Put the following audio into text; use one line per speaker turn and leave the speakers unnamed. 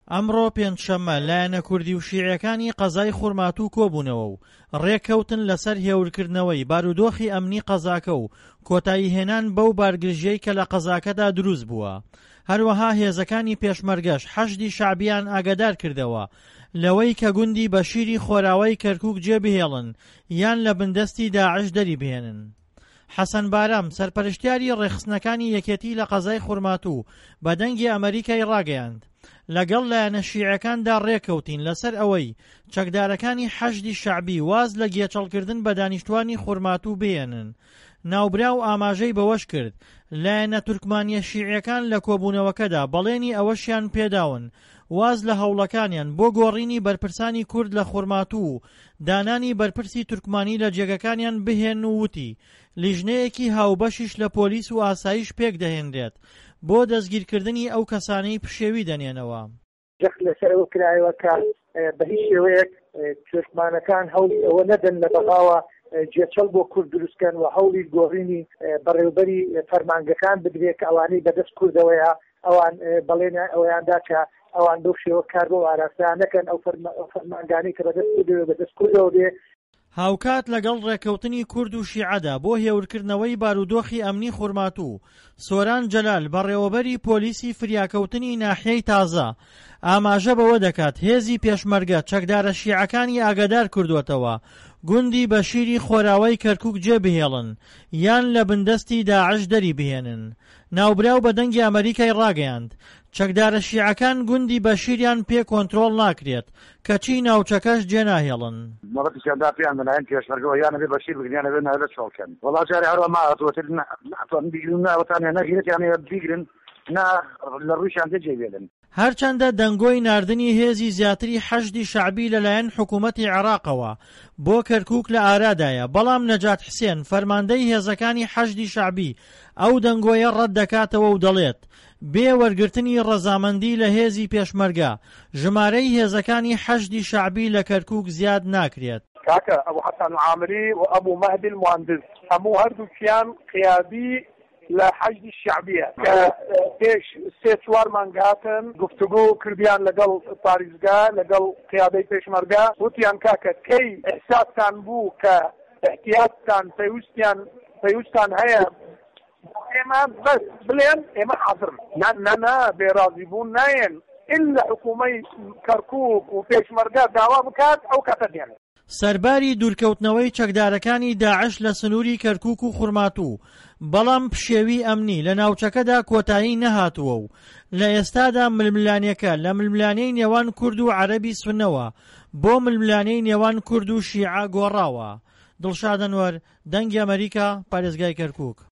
ئەمڕۆ پێنجشەممە لایەنە کوردی و شیعەکانی قەزای خورماتوو کۆبوونەوە و ڕێککەوتن لەسەر هێورکردنەوەی بارودۆخی ئەمنی قەزاکە و کۆتایی هێنان بەو بارگرژیەی کە لە قەزاکەدا دروست بووە. هەروەها هێزەکانی پێشمەرگەش حەشدی شعبیان ئاگادار کردەوە لەوەی کە گوندی بەشیری خۆراوەی کەرکووک جێبهێڵن یان لە بندەستی داعش دەری بهێنن. حەسەن بارام سەرپەرشتیاری ڕێخستنەکانی یەکێتی لە قەزای خورماتوو بە دەنگی ئەمریکای ڕاگەیاند لەگەڵ لایەنە شیعەکاندا ڕێکەوتین لەسەر ئەوەی چەکدارەکانی حەشدی شعبی واز لە گێچەڵکردن بە دانیشتوانی خورماتوو بێنن. ناوبراو ئاماژەی بەوەش کرد لایەنە تورکمانیە شیعەکان لە کۆبوونەوەکەدا بەڵێنی ئەوەشیان پێداون واز لە هەوڵەکانیان بۆ گۆڕینی بەرپرسانی کورد لە خورماتوو و دانانی بەرپرسی تورکمانی لە جێگەکانیان بهێن و وتی لیژنەیەکی هاوبەشیش لە پۆلیس و ئاسایش پێک دەهێنرێت بۆ دەستگیرکردنی ئەو کەسانەی پشێوی دەنێنەوە.
جەخت لەسەرەوە کرایەوە کە بە هیچ شێوەیەک تورکمانەکان هەوڵی ئەوە نەدەن لە بەغاوە جێچەڵ بۆ کورد دروستکەن و هەوڵی گۆڕینی بەڕێوەبەری فەرمانگەکان بدرێت کە ئەوانەی بەدەست کوردەوەیە ئەوان بەڵێنە ئەوەیاندا کە ئەوان بەو شێوە کار بۆ ئاراستە نەکەن ئەو فەرمانگانی کە بەدەست کوردەوە بێ.
هاوکات لەگەڵ ڕێکەوتنی کورد و شیعەدا بۆ هێورکردنەوەی بارودۆخی ئەمنی خورماتوو سۆران جەلال بەڕێوەبەری پۆلیسی فریاکەوتنی ناحیەی تازە ئاماژە بەوە دەکات هێزی پێشمەرگە چەکدارە شیعەکانی ئاگادار کردوێتەوە گوندی بەشیری خۆراوەی کەرکووک جێبهێڵن یان لە بندەستی داعش دەری بهێنن. ناوبراو بە دەنگی ئەمریکای ڕاگەیاند چەکدارە شیعەکان گوندی بەشیریان پێ کۆنتڕۆڵ ناکرێت کەچی ناوچەکەش جێناهێڵن.
مەڵەتیشیاندا پێیان بەلایەن پێشمەرگەوە یانە بێ بەشیر بگریانە بێ نایە چۆڵکەن وەڵا جارێ هەروە ماوەتر ناتوانن بیگرن ناوەتانیان نەگیرێت یانەیە بیگرن نا لە ڕوویشیان تێجێبێنن.
هەرچەندە دەنگۆی ناردنی هێزی زیاتری حەشدی شعبی لەلایەن حکوومەتی عێراقەوە بۆ کەرکووک لە ئارادایە بەڵام نەجات حسێن فەرماندەی هێزەکانی حەشدی شعبی ئەو دەنگۆیە ڕەت دەکاتەوە و دەڵێت بێ وەرگرتنی ڕەزامەندی لە هێزی پێشمەرگە ژمارەی هێزەکانی حەشدی شعبی لە کەرکووک زیاد ناکرێت.
کاکە ئەبوو حەسەن عامری و ئەبوو مەهدی المهندس هەموو هەردووکیان قیادی لە حەشدی شعبیە کە پێش سێ چوار مانگ هاتن گفتوگۆ کردیان لەگەڵ پارێزگا لەگەڵ قیادەی پێشمەرگە وتیان کاکە کەی ئێحساستان بوو کە احتیاجتان پێویستتان هەیە ئێمە بەس بڵێن ئێمە حەزرن نەنا بێرازی بوون نایەن ئللا حکوومەی کەرکووک و پێشمەرگە داوا بکات ئەو کاتە دێنێت.
سەرباری دوورکەوتنەوەی چەکدارەکانی داعش لە سنووری کەرکووک و خورماتوو بەڵام پشێوی ئەمنی لە ناوچەکەدا کۆتایی نەهاتووە و لە ئێستادا ململانیەکە لە ململانەی نێوان کورد و عەرەبی سوننەوە بۆ ململانەی نێوان کورد و شیعە گۆڕاوە. دڵشاد ئەنوەر، دەنگی ئەمریکا، پارێزگای کەرکووک.